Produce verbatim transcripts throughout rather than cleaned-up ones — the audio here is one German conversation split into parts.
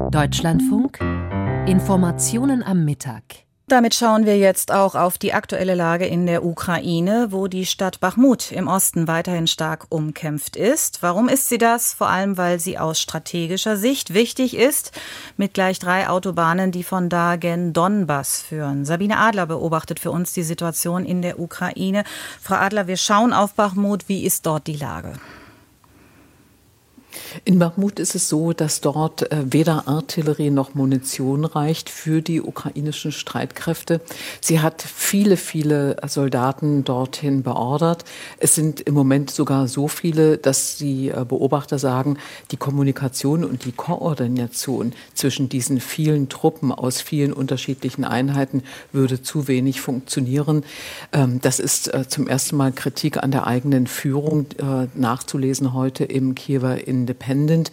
Deutschlandfunk Informationen am Mittag. Damit schauen wir jetzt auch auf die aktuelle Lage in der Ukraine, wo die Stadt Bachmut im Osten weiterhin stark umkämpft ist. Warum ist sie das? Vor allem, weil sie aus strategischer Sicht wichtig ist, mit gleich drei Autobahnen, die von da gen Donbass führen. Sabine Adler beobachtet für uns die Situation in der Ukraine. Frau Adler, wir schauen auf Bachmut. Wie ist dort die Lage? In Bachmut ist es so, dass dort äh, weder Artillerie noch Munition reicht für die ukrainischen Streitkräfte. Sie hat viele, viele Soldaten dorthin beordert. Es sind im Moment sogar so viele, dass die äh, Beobachter sagen, die Kommunikation und die Koordination zwischen diesen vielen Truppen aus vielen unterschiedlichen Einheiten würde zu wenig funktionieren. Ähm, das ist äh, zum ersten Mal Kritik an der eigenen Führung äh, nachzulesen heute im Kiewer Independent.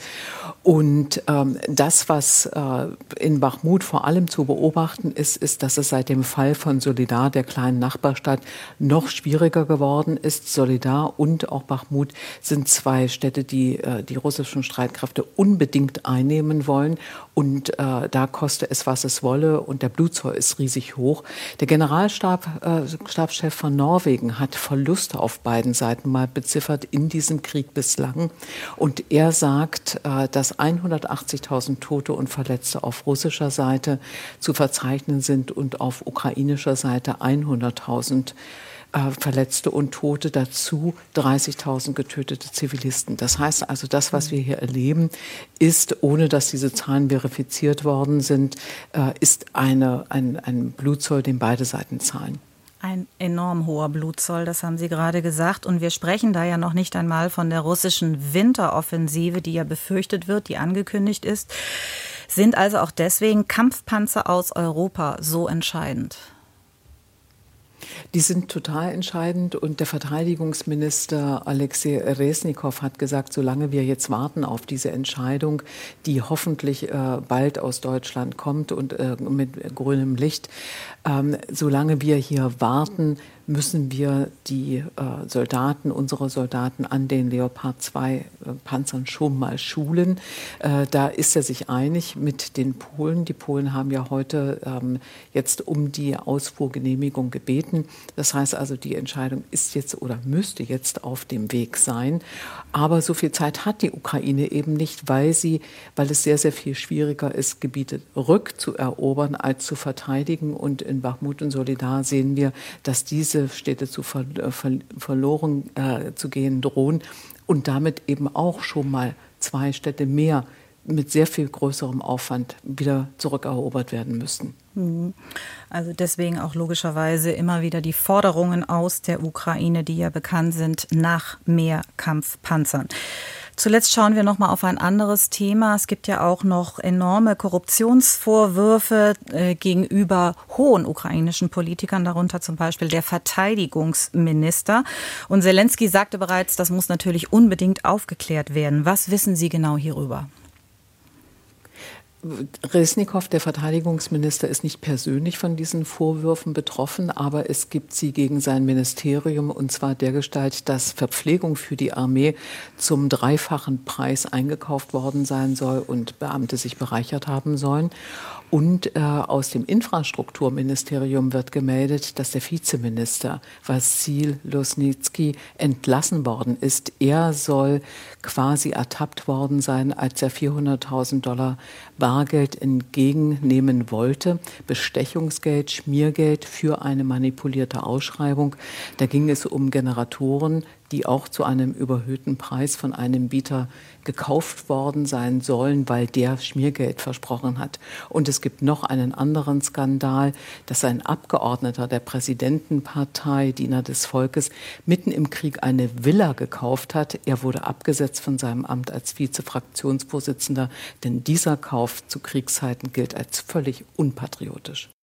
Und ähm, das, was äh, in Bachmut vor allem zu beobachten ist, ist, dass es seit dem Fall von Solidar, der kleinen Nachbarstadt, noch schwieriger geworden ist. Solidar und auch Bachmut sind zwei Städte, die äh, die russischen Streitkräfte unbedingt einnehmen wollen. Und äh, da koste es, was es wolle. Und der Blutzoll ist riesig hoch. Der Generalstab, äh, Stabschef von Norwegen hat Verluste auf beiden Seiten mal beziffert in diesem Krieg bislang. Und er sagt, dass hundertachtzigtausend Tote und Verletzte auf russischer Seite zu verzeichnen sind und auf ukrainischer Seite hunderttausend Verletzte und Tote, dazu dreißigtausend getötete Zivilisten. Das heißt also, das, was wir hier erleben, ist, ohne dass diese Zahlen verifiziert worden sind, ist eine, ein, ein Blutzoll, den beide Seiten zahlen. Ein enorm hoher Blutzoll, das haben Sie gerade gesagt. Und wir sprechen da ja noch nicht einmal von der russischen Winteroffensive, die ja befürchtet wird, die angekündigt ist. Sind also auch deswegen Kampfpanzer aus Europa so entscheidend? Die sind total entscheidend und der Verteidigungsminister Alexei Resnikow hat gesagt, solange wir jetzt warten auf diese Entscheidung, die hoffentlich äh, bald aus Deutschland kommt und äh, mit grünem Licht, ähm, solange wir hier warten, müssen wir die äh, Soldaten, unsere Soldaten an den Leopard zwei äh, Panzern schon mal schulen. Äh, da ist er sich einig mit den Polen. Die Polen haben ja heute ähm, jetzt um die Ausfuhrgenehmigung gebeten. Das heißt also, die Entscheidung ist jetzt oder müsste jetzt auf dem Weg sein. Aber so viel Zeit hat die Ukraine eben nicht, weil sie, weil es sehr, sehr viel schwieriger ist, Gebiete rückzuerobern als zu verteidigen. Und in Bachmut und Solidar sehen wir, dass diese Städte zu ver, ver, verloren äh, zu gehen drohen und damit eben auch schon mal zwei Städte mehr mit sehr viel größerem Aufwand wieder zurückerobert werden müssten. Also deswegen auch logischerweise immer wieder die Forderungen aus der Ukraine, die ja bekannt sind, nach mehr Kampfpanzern. Zuletzt schauen wir noch mal auf ein anderes Thema. Es gibt ja auch noch enorme Korruptionsvorwürfe äh, gegenüber hohen ukrainischen Politikern, darunter zum Beispiel der Verteidigungsminister. Und Zelensky sagte bereits, das muss natürlich unbedingt aufgeklärt werden. Was wissen Sie genau hierüber? Resnikow, der Verteidigungsminister, ist nicht persönlich von diesen Vorwürfen betroffen, aber es gibt sie gegen sein Ministerium, und zwar dergestalt, dass Verpflegung für die Armee zum dreifachen Preis eingekauft worden sein soll und Beamte sich bereichert haben sollen. Und äh, aus dem Infrastrukturministerium wird gemeldet, dass der Vizeminister Wassil Losnitsky entlassen worden ist. Er soll quasi ertappt worden sein, als er vierhunderttausend Dollar Bargeld entgegennehmen wollte. Bestechungsgeld, Schmiergeld für eine manipulierte Ausschreibung. Da ging es um Generatoren, die auch zu einem überhöhten Preis von einem Bieter gekauft worden sein sollen, weil der Schmiergeld versprochen hat. Und es gibt noch einen anderen Skandal, dass ein Abgeordneter der Präsidentenpartei, Diener des Volkes, mitten im Krieg eine Villa gekauft hat. Er wurde abgesetzt von seinem Amt als Vizefraktionsvorsitzender, denn dieser Kauf zu Kriegszeiten gilt als völlig unpatriotisch.